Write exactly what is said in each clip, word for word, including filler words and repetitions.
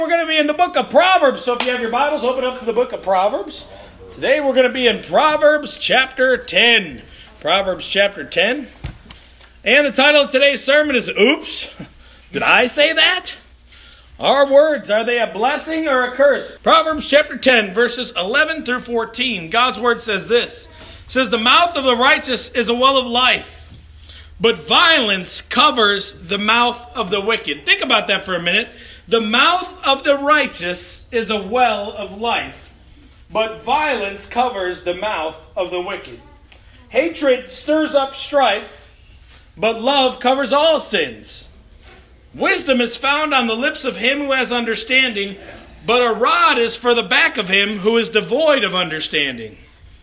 We're going to be in the book of Proverbs, so if you have your Bibles, open up to the book of Proverbs. Today we're going to be in Proverbs chapter ten. Proverbs chapter ten. And the title of today's sermon is, Oops, did I say that? Our words, are they a blessing or a curse? Proverbs chapter ten, verses eleven through fourteen. God's word says this. It says, the mouth of the righteous is a well of life, but violence covers the mouth of the wicked. Think about that for a minute. The mouth of the righteous is a well of life, but violence covers the mouth of the wicked. Hatred stirs up strife, but love covers all sins. Wisdom is found on the lips of him who has understanding, but a rod is for the back of him who is devoid of understanding.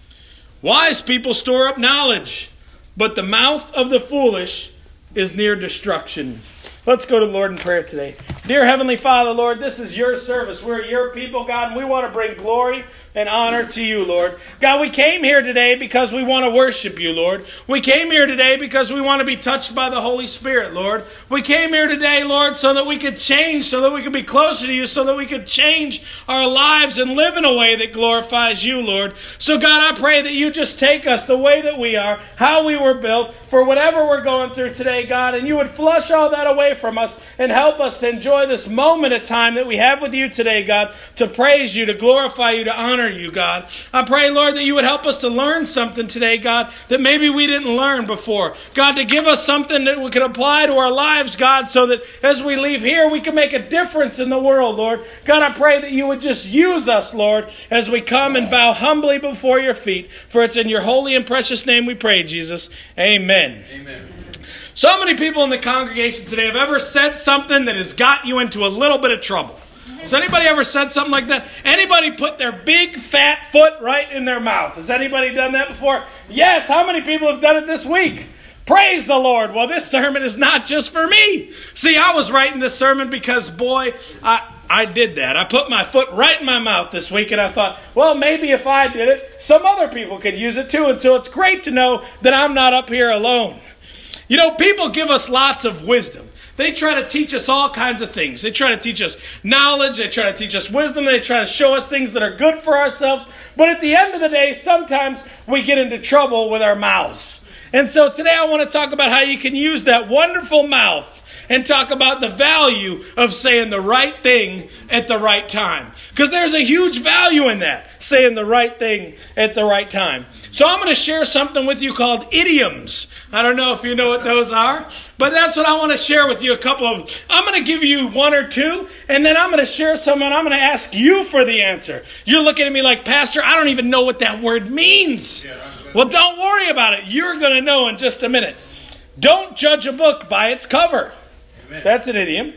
Wise people store up knowledge, but the mouth of the foolish is near destruction. Let's go to the Lord in prayer today. Dear Heavenly Father, Lord, this is your service. We're your people, God, and we want to bring glory and honor to you, Lord. God, we came here today because we want to worship you, Lord. We came here today because we want to be touched by the Holy Spirit, Lord. We came here today, Lord, so that we could change, so that we could be closer to you, so that we could change our lives and live in a way that glorifies you, Lord. So, God, I pray that you just take us the way that we are, how we were built, for whatever we're going through today, God, and you would flush all that away from us and help us to enjoy this moment of time that we have with you today, God, to praise you, to glorify you, to honor you, God. I pray, Lord, that you would help us to learn something today, God, that maybe we didn't learn before. God, to give us something that we can apply to our lives, God, so that as we leave here, we can make a difference in the world, Lord. God, I pray that you would just use us, Lord, as we come and bow humbly before your feet. For it's in your holy and precious name we pray, Jesus. Amen. Amen. So many people in the congregation today have ever said something that has got you into a little bit of trouble. Has anybody ever said something like that? Anybody put their big fat foot right in their mouth? Has anybody done that before? Yes. How many people have done it this week? Praise the Lord. Well, this sermon is not just for me. See, I was writing this sermon because, boy, I... I did that. I put my foot right in my mouth this week, and I thought, well, maybe if I did it, some other people could use it too. And so it's great to know that I'm not up here alone. You know, people give us lots of wisdom. They try to teach us all kinds of things. They try to teach us knowledge. They try to teach us wisdom. They try to show us things that are good for ourselves. But at the end of the day, sometimes we get into trouble with our mouths. And so today I want to talk about how you can use that wonderful mouth and talk about the value of saying the right thing at the right time. Because there's a huge value in that, saying the right thing at the right time. So I'm going to share something with you called idioms. I don't know if you know what those are, but that's what I want to share with you, a couple of them. I'm going to give you one or two, and then I'm going to share some, and I'm going to ask you for the answer. You're looking at me like, Pastor, I don't even know what that word means. Well, don't worry about it. You're going to know in just a minute. Don't judge a book by its cover. That's an idiom.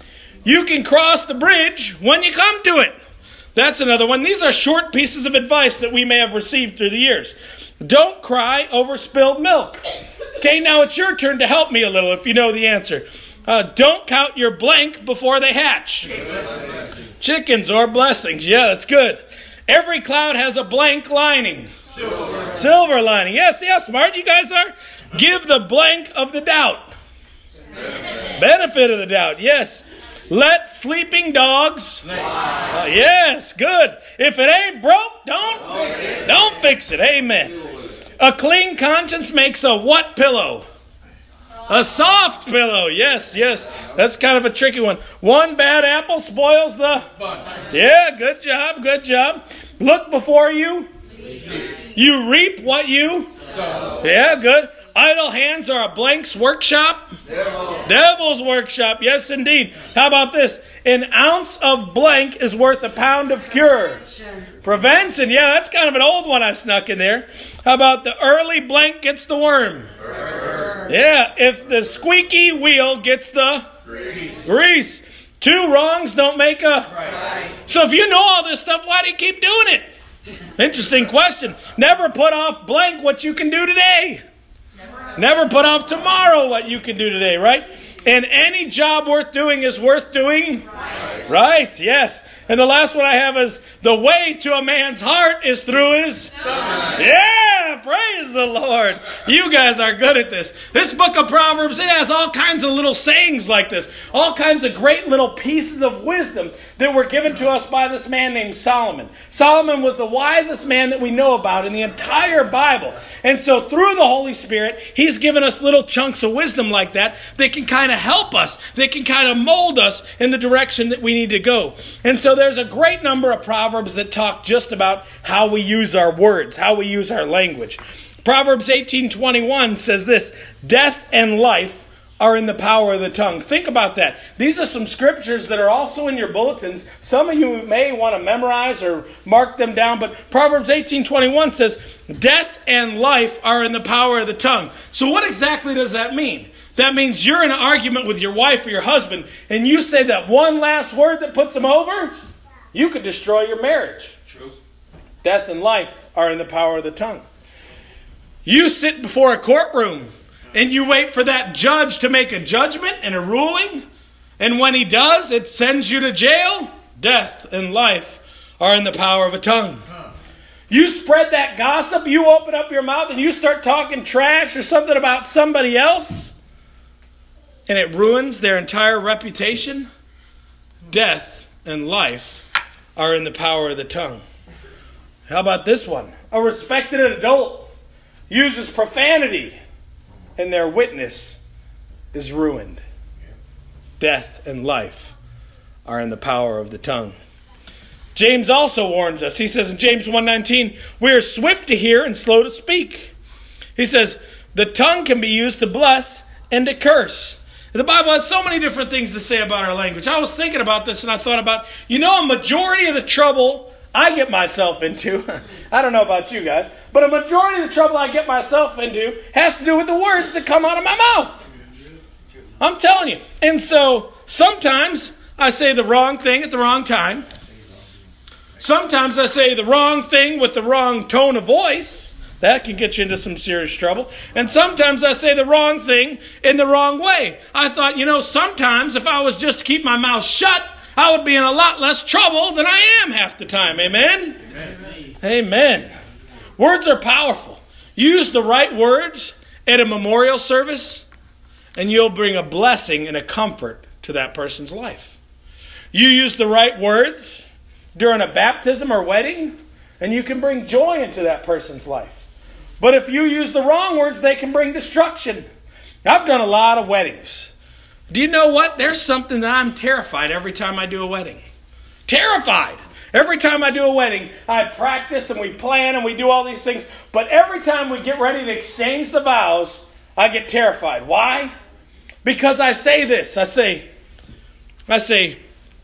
You can cross the bridge when you come to it. That's another one. These are short pieces of advice that we may have received through the years. Don't cry over spilled milk. Okay, now it's your turn to help me a little if you know the answer. Uh, don't count your blank before they hatch. Chickens or blessings. Yeah, that's good. Every cloud has a blank lining. Silver. Silver lining. Yes, see how smart you guys are? Give the blank of the doubt. Benefit. Benefit of the doubt, yes. Let sleeping dogs lie. Uh, yes, good. If it ain't broke, don't, don't fix it. Don't fix it. Amen. A clean conscience makes a what pillow? A soft pillow. Yes, yes. That's kind of a tricky one. One bad apple spoils the bunch. Yeah, good job, good job. Look before you. You reap what you sow. Yeah, good. Idle hands are a blank's workshop. Devil. Devil's workshop. Yes, indeed. How about this? An ounce of blank is worth a pound of cure. Prevention. Prevention. Yeah, that's kind of an old one I snuck in there. How about the early blank gets the worm? Burr. Yeah, if the squeaky wheel gets the grease. grease. Two wrongs don't make a right. So if you know all this stuff, why do you keep doing it? Interesting question. Never put off blank what you can do today. Never put off tomorrow what you can do today, right? And any job worth doing is worth doing right. Right, yes. And the last one I have is the way to a man's heart is through his stomach. Yeah, Praise the Lord. You guys are good at this. This book of Proverbs, it has all kinds of little sayings like this. All kinds of great little pieces of wisdom that were given to us by this man named Solomon. Solomon was the wisest man that we know about in the entire Bible. And so through the Holy Spirit, he's given us little chunks of wisdom like that that can kind of help us, that can kind of mold us in the direction that we need to go. And so there's a great number of Proverbs that talk just about how we use our words, how we use our language. Proverbs eighteen twenty-one says this, death and life are in the power of the tongue. Think about that. These are some scriptures that are also in your bulletins. Some of you may want to memorize or mark them down, but Proverbs eighteen twenty-one says, death and life are in the power of the tongue. So what exactly does that mean? That means you're in an argument with your wife or your husband, and you say that one last word that puts them over, you could destroy your marriage. True. Death and life are in the power of the tongue. You sit before a courtroom and you wait for that judge to make a judgment and a ruling. And when he does, it sends you to jail. Death and life are in the power of a tongue. You spread that gossip, you open up your mouth and you start talking trash or something about somebody else, and it ruins their entire reputation. Death and life are in the power of the tongue. How about this one? A respected adult uses profanity, and their witness is ruined. Death and life are in the power of the tongue. James also warns us. He says in James one nineteen, we are swift to hear and slow to speak. He says, the tongue can be used to bless and to curse. The Bible has so many different things to say about our language. I was thinking about this and I thought about, you know, a majority of the trouble I get myself into, I don't know about you guys, but a majority of the trouble I get myself into has to do with the words that come out of my mouth. I'm telling you. And so sometimes I say the wrong thing at the wrong time. Sometimes I say the wrong thing with the wrong tone of voice. That can get you into some serious trouble. And sometimes I say the wrong thing in the wrong way. I thought, you know, sometimes if I was just to keep my mouth shut, I would be in a lot less trouble than I am half the time. Amen? Amen. Amen. Words are powerful. Use the right words at a memorial service, and you'll bring a blessing and a comfort to that person's life. You use the right words during a baptism or wedding, and you can bring joy into that person's life. But if you use the wrong words, they can bring destruction. I've done a lot of weddings. Do you know what? There's something that I'm terrified every time I do a wedding. Terrified. Every time I do a wedding, I practice and we plan and we do all these things. But every time we get ready to exchange the vows, I get terrified. Why? Because I say this. I say, I say,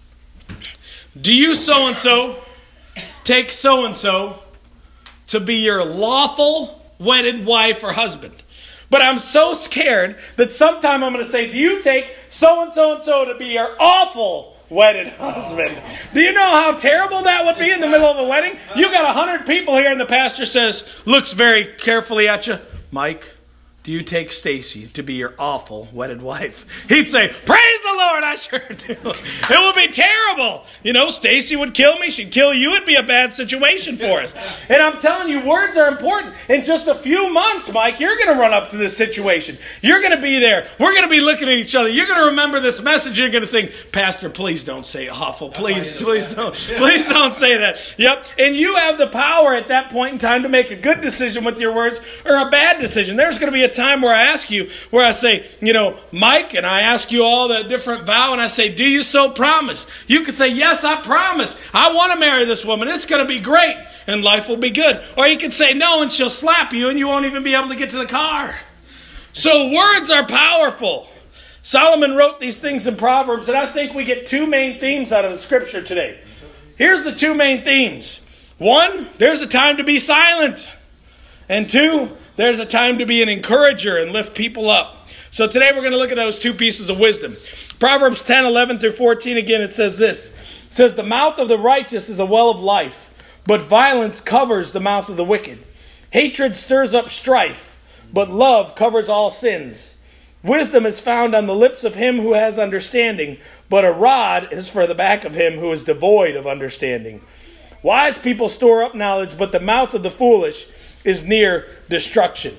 do you so-and-so take so-and-so to be your lawful wedded wife or husband? But I'm so scared that sometime I'm going to say, do you take so-and-so and so to be your awful wedded husband? Do you know how terrible that would be in the middle of a wedding? You got a hundred people here and the pastor says, looks very carefully at you, Mike, do you take Stacy to be your awful wedded wife? He'd say, praise the Lord, I sure do. It would be terrible. You know, Stacy would kill me. She'd kill you. It'd be a bad situation for us. And I'm telling you, words are important. In just a few months, Mike, you're going to run up to this situation. You're going to be there. We're going to be looking at each other. You're going to remember this message. You're going to think, Pastor, please don't say awful. Please, please don't. Please don't say that. Yep. And you have the power at that point in time to make a good decision with your words or a bad decision. There's going to be a time where I ask you, where I say, you know, Mike, and I ask you all the different vow, and I say, do you so promise? You could say, yes, I promise. I want to marry this woman. It's going to be great, and life will be good. Or you could say no, and she'll slap you, and you won't even be able to get to the car. So words are powerful. Solomon wrote these things in Proverbs, and I think we get two main themes out of the scripture today. Here's the two main themes. One, there's a time to be silent. And two, there's a time to be an encourager and lift people up. So today we're going to look at those two pieces of wisdom. Proverbs ten, eleven through fourteen, again, it says this. It says, the mouth of the righteous is a well of life, but violence covers the mouth of the wicked. Hatred stirs up strife, but love covers all sins. Wisdom is found on the lips of him who has understanding, but a rod is for the back of him who is devoid of understanding. Wise people store up knowledge, but the mouth of the foolish is near destruction.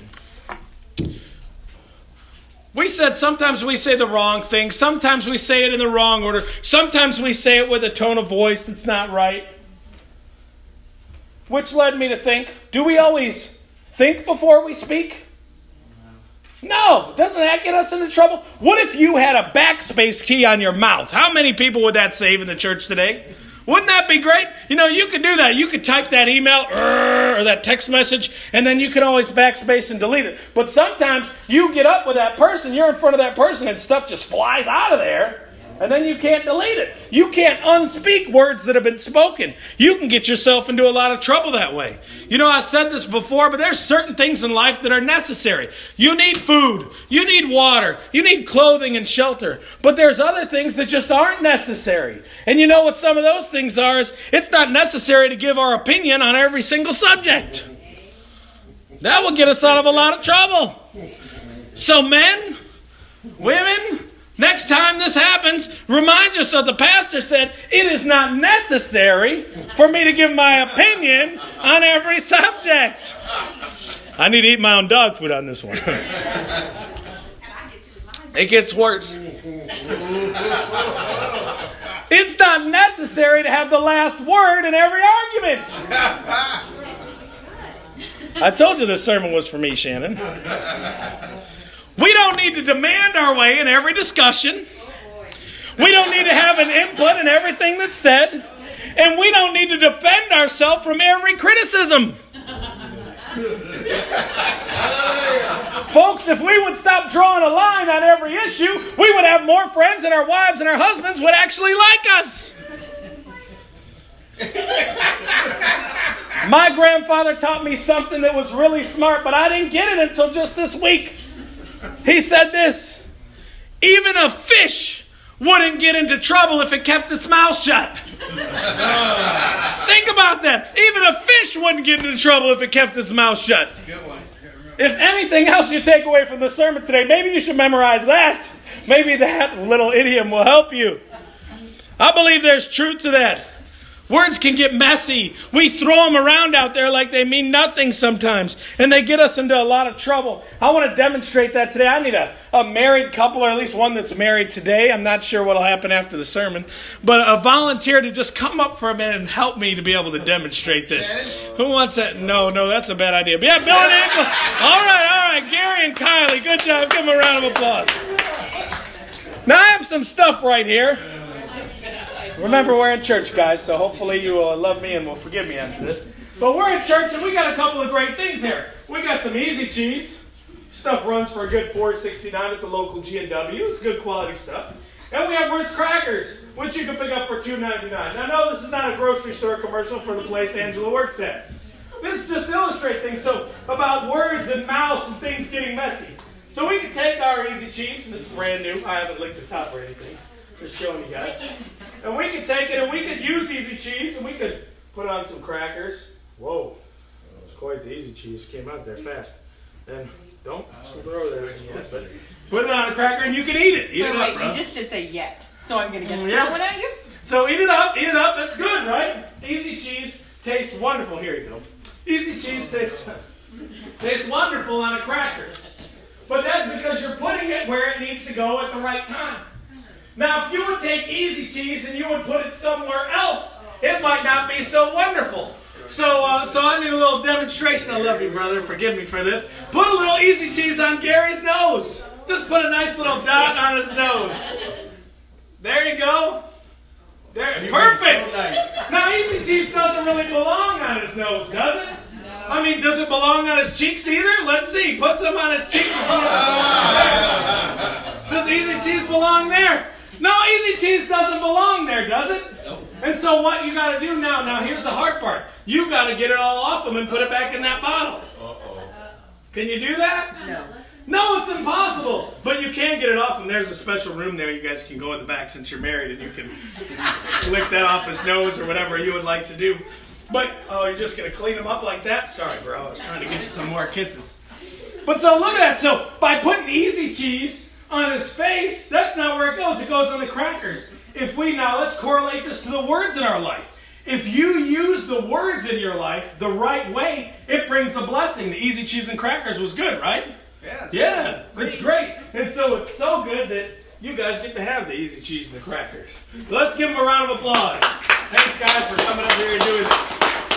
We said sometimes we say the wrong thing. Sometimes we say it in the wrong order. Sometimes we say it with a tone of voice that's not right. Which led me to think, do we always think before we speak? No. Doesn't that get us into trouble? What if you had a backspace key on your mouth? How many people would that save in the church today? Wouldn't that be great? You know, you could do that. You could type that email or that text message, and then you can always backspace and delete it. But sometimes you get up with that person, you're in front of that person, and stuff just flies out of there, and then you can't delete it. You can't unspeak words that have been spoken. You can get yourself into a lot of trouble that way. You know, I said this before, but there's certain things in life that are necessary. You need food. You need water. You need clothing and shelter. But there's other things that just aren't necessary. And you know what some of those things are? Is it's not necessary to give our opinion on every single subject. That will get us out of a lot of trouble. So men, women, next time this happens, remind yourself the pastor said, it is not necessary for me to give my opinion on every subject. I need to eat my own dog food on this one. It gets worse. It's not necessary to have the last word in every argument. I told you this sermon was for me, Shannon. We don't need to demand our way in every discussion. We don't need to have an input in everything that's said. And we don't need to defend ourselves from every criticism. Folks, if we would stop drawing a line on every issue, we would have more friends, and our wives and our husbands would actually like us. My grandfather taught me something that was really smart, but I didn't get it until just this week. He said this: even a fish wouldn't get into trouble if it kept its mouth shut. Think about that. Even a fish wouldn't get into trouble if it kept its mouth shut. If anything else you take away from the sermon today, maybe you should memorize that. Maybe that little idiom will help you. I believe there's truth to that. Words can get messy. We throw them around out there like they mean nothing sometimes. And they get us into a lot of trouble. I want to demonstrate that today. I need a, a married couple, or at least one that's married today. I'm not sure what will happen after the sermon. But a volunteer to just come up for a minute and help me to be able to demonstrate this. Who wants that? No, no, that's a bad idea. But yeah, Bill and Angela. All right, all right. Gary and Kylie, good job. Give them a round of applause. Now I have some stuff right here. Remember, we're in church, guys, so hopefully you will love me and will forgive me after this. But we're in church, and we got a couple of great things here. We got some Easy Cheese. Stuff runs for a good four sixty-nine at the local G and W. It's good quality stuff. And we have Ritz crackers, which you can pick up for two ninety-nine. Now, no, this is not a grocery store commercial for the place Angela works at. This is just to illustrate things, so about words and mouths and things getting messy. So we can take our Easy Cheese, and it's brand new. I haven't licked the top or anything. Just showing you guys. And we could take it and we could use Easy Cheese and we could put on some crackers. Whoa, that was quite the Easy Cheese. Came out there fast. And don't throw that in yet, but put it on a cracker and you can eat it. Eat wait, it wait, up, bro. You just did say yet. So I'm going to get yeah. that one at you? So eat it up, eat it up. That's good, right? Easy Cheese tastes wonderful. Here you go. Easy Cheese tastes, tastes wonderful on a cracker. But that's because you're putting it where it needs to go at the right time. Now, if you would take Easy Cheese and you would put it somewhere else, it might not be so wonderful. So, uh, so I need a little demonstration. I love you, brother. Forgive me for this. Put a little Easy Cheese on Gary's nose. Just put a nice little dot on his nose. There you go. There, perfect. Now, Easy Cheese doesn't really belong on his nose, does it? I mean, does it belong on his cheeks either? Let's see. Put some on his cheeks. Does Easy Cheese belong there? No, Easy Cheese doesn't belong there, does it? Nope. And so what you got to do now, now here's the hard part. You got to get it all off them and put it back in that bottle. Uh-oh. Can you do that? No. No, it's impossible. But you can get it off, and there's a special room there. You guys can go in the back since you're married, and you can lick that off his nose or whatever you would like to do. But, oh, you're just going to clean them up like that? Sorry, bro. I was trying to get you some more kisses. But so look at that. So by putting Easy Cheese on his face, that's not where it goes. It goes on the crackers. If we now, let's correlate this to the words in our life. If you use the words in your life the right way, it brings a blessing. The Easy Cheese and Crackers was good, right? Yeah. Yeah, it's great. And so it's so good that you guys get to have the Easy Cheese and the Crackers. Let's give them a round of applause. Thanks, guys, for coming up here and doing this.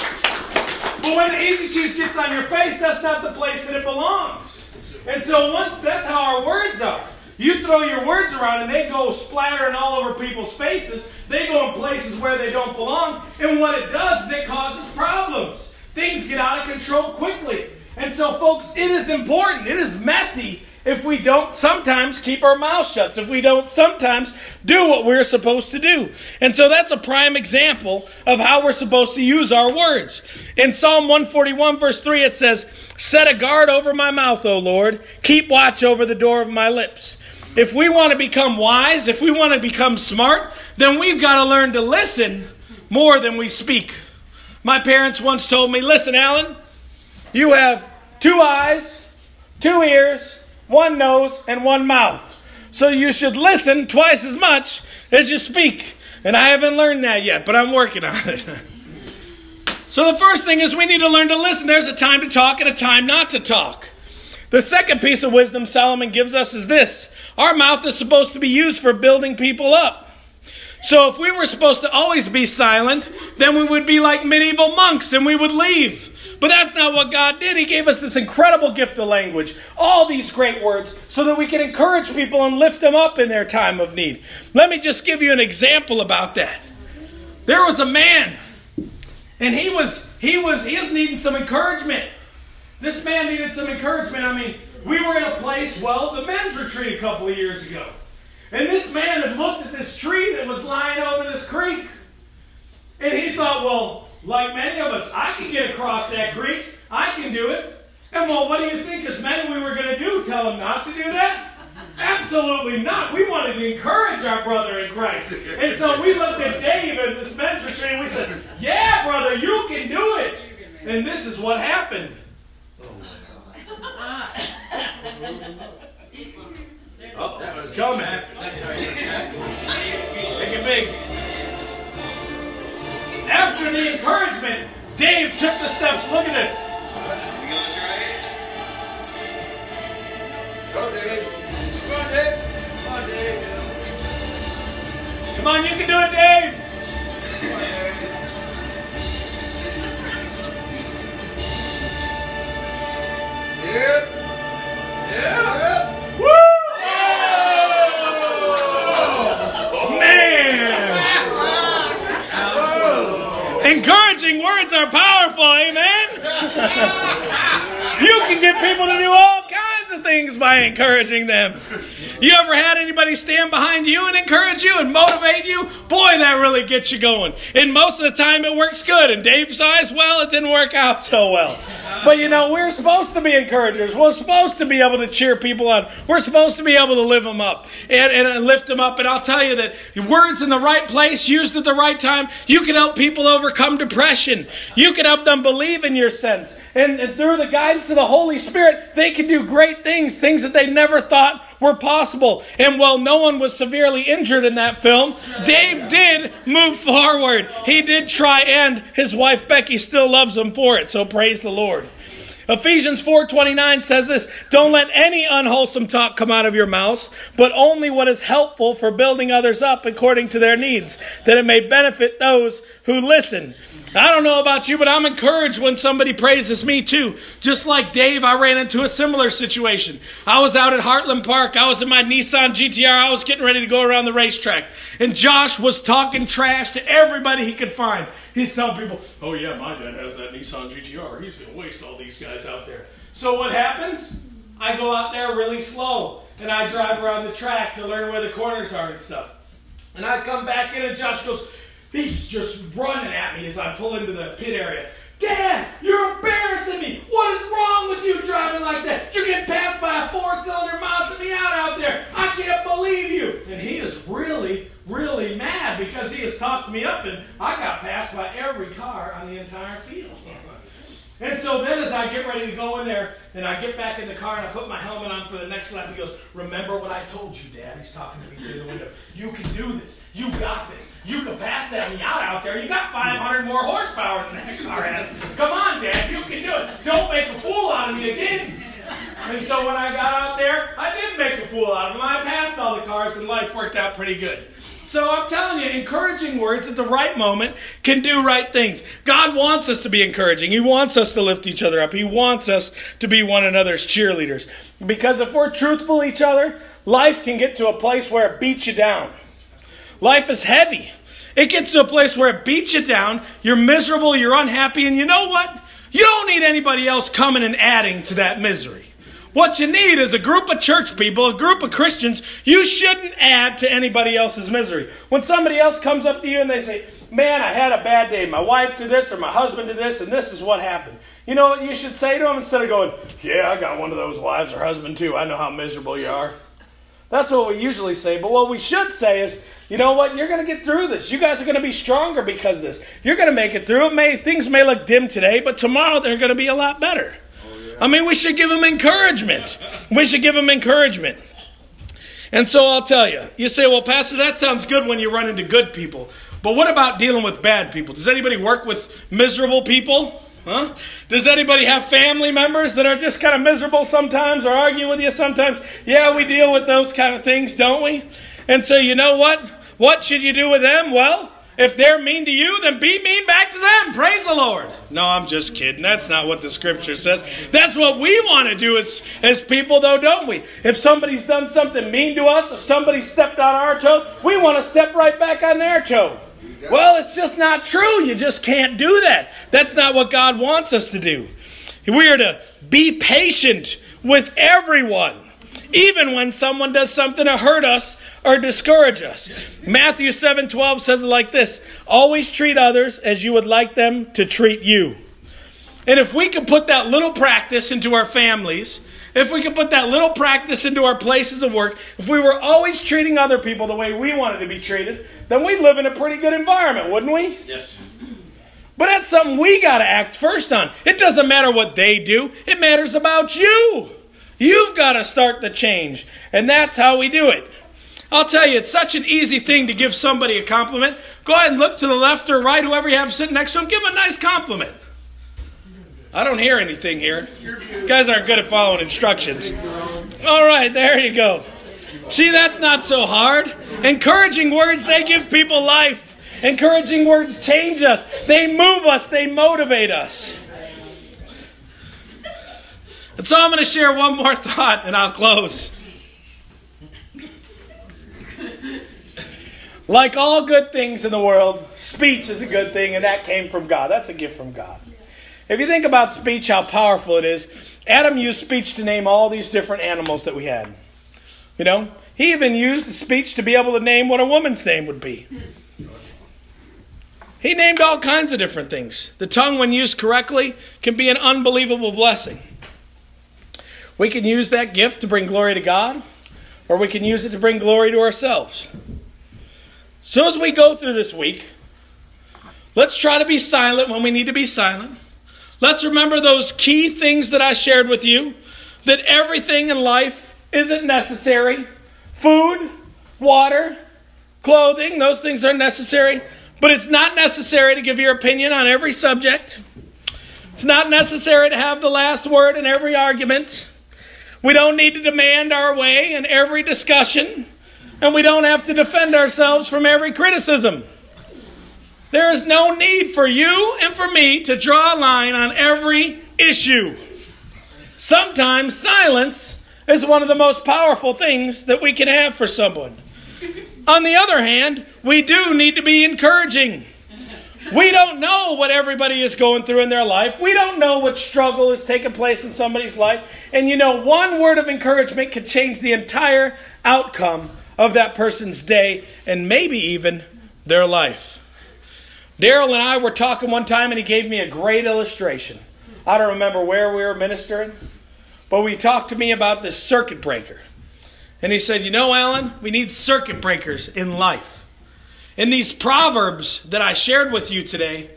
But when the Easy Cheese gets on your face, that's not the place that it belongs. And so once, that's how our words are. You throw your words around and they go splattering all over people's faces. They go in places where they don't belong. And what it does is it causes problems. Things get out of control quickly. And so, folks, it is important. It is messy if we don't sometimes keep our mouth shut, if we don't sometimes do what we're supposed to do. And so that's a prime example of how we're supposed to use our words. In Psalm one forty-one, verse three, it says, "Set a guard over my mouth, O Lord. Keep watch over the door of my lips." If we want to become wise, if we want to become smart, then we've got to learn to listen more than we speak. My parents once told me, "Listen, Alan, you have two eyes, two ears, one nose, and one mouth. So you should listen twice as much as you speak." And I haven't learned that yet, but I'm working on it. So the first thing is we need to learn to listen. There's a time to talk and a time not to talk. The second piece of wisdom Solomon gives us is this. Our mouth is supposed to be used for building people up. So if we were supposed to always be silent, then we would be like medieval monks and we would leave. But that's not what God did. He gave us this incredible gift of language, all these great words, so that we can encourage people and lift them up in their time of need. Let me just give you an example about that. There was a man, and he was he was he was needing some encouragement. This man needed some encouragement. I mean, we were in a place, well, the men's retreat a couple of years ago. And this man had looked at this tree that was lying over this creek. And he thought, well, like many of us, I can get across that creek. I can do it. And well, what do you think as men we were going to do? Tell him not to do that? Absolutely not. We wanted to encourage our brother in Christ. And so we looked at Dave at this men's retreat and we said, yeah, brother, you can do it. And this is what happened. Oh, that was coming. Make it big. After the encouragement, Dave took the steps. Look at this. Go, Dave. Come on, Dave. Come on, Dave. Come on, you can do it, Dave. Come on, Dave. Yep. Yep. Woo! Oh, man! Encouraging words are powerful, amen? You can get people to do all kinds of things by encouraging them. You ever had anybody stand behind you and encourage you and motivate you? Boy, that really gets you going. And most of the time it works good. In Dave's eyes, well, it didn't work out so well. But you know, we're supposed to be encouragers. We're supposed to be able to cheer people on. We're supposed to be able to lift them up and, and lift them up. And I'll tell you that words in the right place, used at the right time, you can help people overcome depression. You can help them believe in your sense. And, and through the guidance of the Holy Spirit, they can do great things, things that they never thought were possible. And while no one was severely injured in that film, Dave did move forward. He did try, and his wife Becky still loves him for it. So praise the Lord. Ephesians four twenty-nine says this, "Don't let any unwholesome talk come out of your mouths, but only what is helpful for building others up according to their needs, that it may benefit those who listen." I don't know about you, but I'm encouraged when somebody praises me too. Just like Dave, I ran into a similar situation. I was out at Heartland Park. I was in my Nissan G T R. I was getting ready to go around the racetrack. And Josh was talking trash to everybody he could find. He's telling people, oh yeah, my dad has that Nissan G T R. He's going to waste all these guys out there. So what happens? I go out there really slow. And I drive around the track to learn where the corners are and stuff. And I come back in and Josh goes, he's just running at me as I pull into the pit area. Dad, you're embarrassing me. What is wrong with you driving like that? You're getting passed by a four-cylinder mousing me out out there. I can't believe you. And he is really, really mad because he has talked me up and I got passed by every car on the entire field. And so then as I get ready to go in there, and I get back in the car and I put my helmet on for the next lap, he goes, remember what I told you, Dad? He's talking to me through the window. You can do this. You got this. You can pass that Miata out there. You got five hundred more horsepower than that car has. Come on, Dad. You can do it. Don't make a fool out of me again. And so when I got out there, I did make a fool out of him. I passed all the cars and life worked out pretty good. So I'm telling you, encouraging words at the right moment can do right things. God wants us to be encouraging. He wants us to lift each other up. He wants us to be one another's cheerleaders. Because if we're truthful to each other, life can get to a place where it beats you down. Life is heavy. It gets to a place where it beats you down. You're miserable, you're unhappy, and you know what? You don't need anybody else coming and adding to that misery. What you need is a group of church people, a group of Christians. You shouldn't add to anybody else's misery. When somebody else comes up to you and they say, man, I had a bad day. My wife did this or my husband did this and this is what happened. You know what you should say to them instead of going, yeah, I got one of those wives or husband too. I know how miserable you are. That's what we usually say. But what we should say is, you know what? You're going to get through this. You guys are going to be stronger because of this. You're going to make it through. It may, things may look dim today, but tomorrow they're going to be a lot better. I mean, we should give them encouragement. We should give them encouragement. And so I'll tell you, you say, well, Pastor, that sounds good when you run into good people. But what about dealing with bad people? Does anybody work with miserable people? Huh? Does anybody have family members that are just kind of miserable sometimes or argue with you sometimes? Yeah, we deal with those kind of things, don't we? And so you know what? What should you do with them? Well, if they're mean to you, then be mean back to them. Praise the Lord. No, I'm just kidding. That's not what the scripture says. That's what we want to do as, as people, though, don't we? If somebody's done something mean to us, if somebody stepped on our toe, we want to step right back on their toe. Well, it's just not true. You just can't do that. That's not what God wants us to do. We are to be patient with everyone, even when someone does something to hurt us or discourage us. Matthew seven twelve says it like this: always treat others as you would like them to treat you. And if we could put that little practice into our families, if we could put that little practice into our places of work, if we were always treating other people the way we wanted to be treated, then we'd live in a pretty good environment, wouldn't we? Yes. But that's something we got to act first on. It doesn't matter what they do. It matters about you. You've got to start the change. And that's how we do it. I'll tell you, it's such an easy thing to give somebody a compliment. Go ahead and look to the left or right, whoever you have sitting next to them, give them a nice compliment. I don't hear anything here. You guys aren't good at following instructions. All right, there you go. See, that's not so hard. Encouraging words, they give people life. Encouraging words change us. They move us. They motivate us. And so I'm going to share one more thought and I'll close. Like all good things in the world, speech is a good thing, and that came from God. That's a gift from God. If you think about speech, how powerful it is, Adam used speech to name all these different animals that we had. You know, he even used the speech to be able to name what a woman's name would be. He named all kinds of different things. The tongue, when used correctly, can be an unbelievable blessing. We can use that gift to bring glory to God, or we can use it to bring glory to ourselves. So as we go through this week, let's try to be silent when we need to be silent. Let's remember those key things that I shared with you, that everything in life isn't necessary. Food, water, clothing, those things are necessary. But it's not necessary to give your opinion on every subject. It's not necessary to have the last word in every argument. We don't need to demand our way in every discussion. And we don't have to defend ourselves from every criticism. There is no need for you and for me to draw a line on every issue. Sometimes silence is one of the most powerful things that we can have for someone. On the other hand, we do need to be encouraging. We don't know what everybody is going through in their life. We don't know what struggle is taking place in somebody's life. And you know, one word of encouragement can change the entire outcome of that person's day and maybe even their life. Daryl and I were talking one time and he gave me a great illustration. I don't remember where we were ministering, but we talked to me about this circuit breaker. And he said, you know, Alan, we need circuit breakers in life. And these proverbs that I shared with you today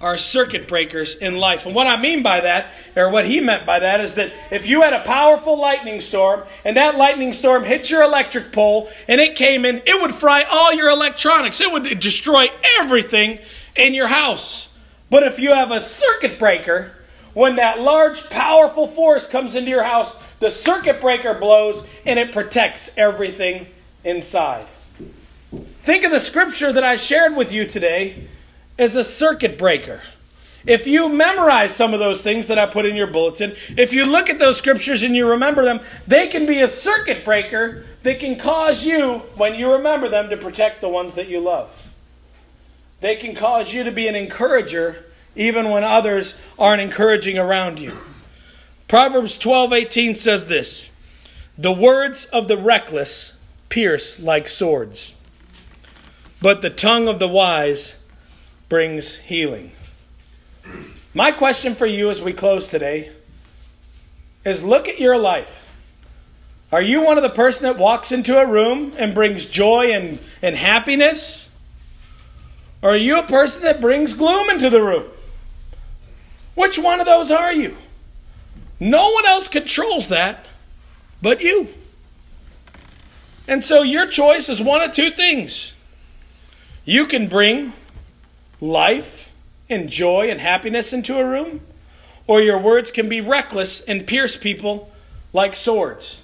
are circuit breakers in life. And what I mean by that, or what he meant by that, is that if you had a powerful lightning storm and that lightning storm hit your electric pole and it came in, it would fry all your electronics. It would destroy everything in your house. But if you have a circuit breaker, when that large, powerful force comes into your house, the circuit breaker blows and it protects everything inside. Think of the scripture that I shared with you today as a circuit breaker. If you memorize some of those things that I put in your bulletin, if you look at those scriptures and you remember them, they can be a circuit breaker that can cause you, when you remember them, to protect the ones that you love. They can cause you to be an encourager even when others aren't encouraging around you. Proverbs twelve eighteen says this: "The words of the reckless pierce like swords, but the tongue of the wise brings healing." My question for you as we close today is, look at your life. Are you one of the person that walks into a room and brings joy and, and happiness? Or are you a person that brings gloom into the room? Which one of those are you? No one else controls that but you. And so your choice is one of two things. You can bring life and joy and happiness into a room, or your words can be reckless and pierce people like swords.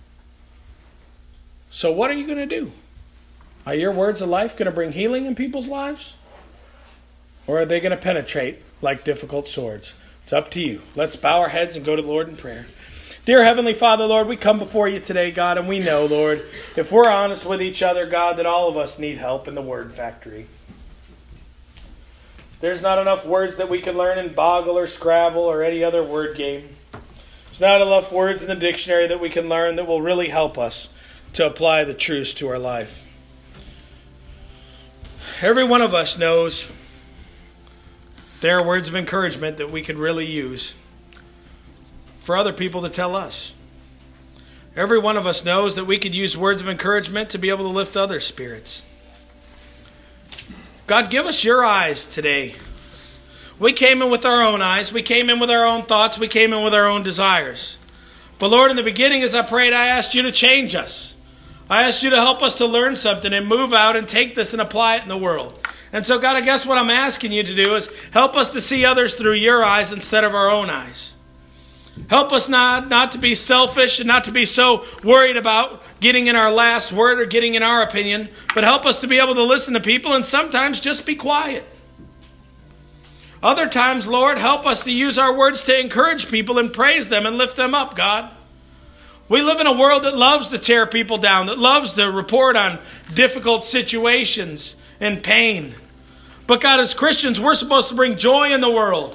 So what are you going to do? Are your words of life going to bring healing in people's lives? Or are they going to penetrate like difficult swords? It's up to you. Let's bow our heads and go to the Lord in prayer. Dear Heavenly Father, Lord, we come before you today, God, and we know, Lord, if we're honest with each other, God, that all of us need help in the word factory. There's not enough words that we can learn in Boggle or Scrabble or any other word game. There's not enough words in the dictionary that we can learn that will really help us to apply the truths to our life. Every one of us knows there are words of encouragement that we could really use for other people to tell us. Every one of us knows that we could use words of encouragement to be able to lift others' spirits. God, give us your eyes today. We came in with our own eyes. We came in with our own thoughts. We came in with our own desires. But Lord, in the beginning as I prayed, I asked you to change us. I asked you to help us to learn something and move out and take this and apply it in the world. And so, God, I guess what I'm asking you to do is help us to see others through your eyes instead of our own eyes. Help us not, not to be selfish and not to be so worried about getting in our last word or getting in our opinion, but help us to be able to listen to people and sometimes just be quiet. Other times, Lord, help us to use our words to encourage people and praise them and lift them up, God. We live in a world that loves to tear people down, that loves to report on difficult situations and pain. But God, as Christians, we're supposed to bring joy in the world.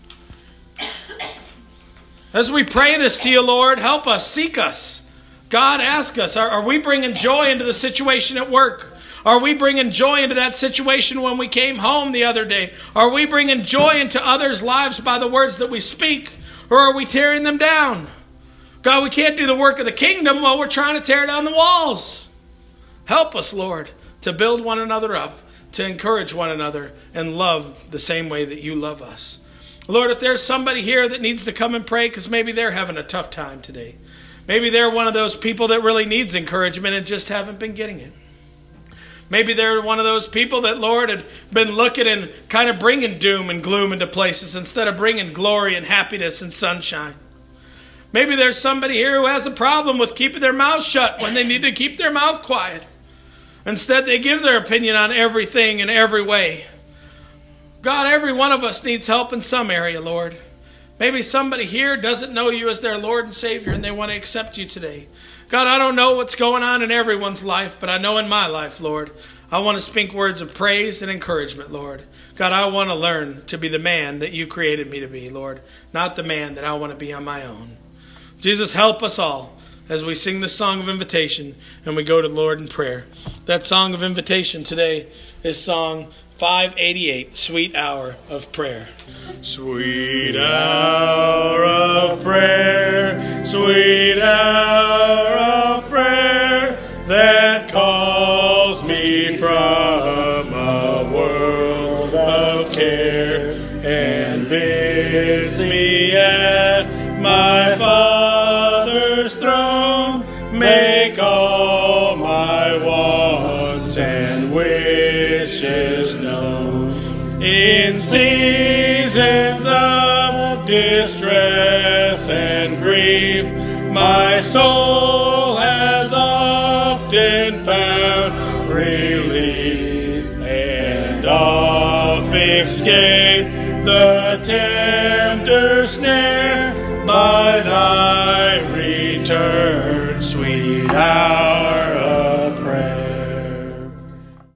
As we pray this to you, Lord, help us, seek us. God, ask us, are, are we bringing joy into the situation at work? Are we bringing joy into that situation when we came home the other day? Are we bringing joy into others' lives by the words that we speak? Or are we tearing them down? God, we can't do the work of the kingdom while we're trying to tear down the walls. Help us, Lord, to build one another up, to encourage one another, and love the same way that you love us. Lord, if there's somebody here that needs to come and pray because maybe they're having a tough time today. Maybe they're one of those people that really needs encouragement and just haven't been getting it. Maybe they're one of those people that, Lord, had been looking and kind of bringing doom and gloom into places instead of bringing glory and happiness and sunshine. Maybe there's somebody here who has a problem with keeping their mouth shut when they need to keep their mouth quiet. Instead, they give their opinion on everything in every way. God, every one of us needs help in some area, Lord. Maybe somebody here doesn't know you as their Lord and Savior and they want to accept you today. God, I don't know what's going on in everyone's life, but I know in my life, Lord, I want to speak words of praise and encouragement, Lord. God, I want to learn to be the man that you created me to be, Lord, not the man that I want to be on my own. Jesus, help us all as we sing this song of invitation and we go to the Lord in prayer. That song of invitation today is song five eighty-eight, Sweet Hour of Prayer. Sweet hour of prayer, sweet hour of prayer, that calls me from a world of care seasons of distress and grief, my soul has often found relief, and oft escaped the tempter